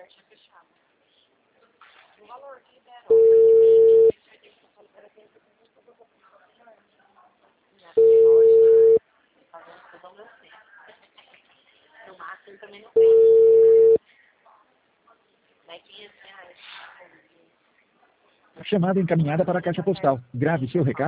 Chamada encaminhada para a caixa postal. Grave seu recado.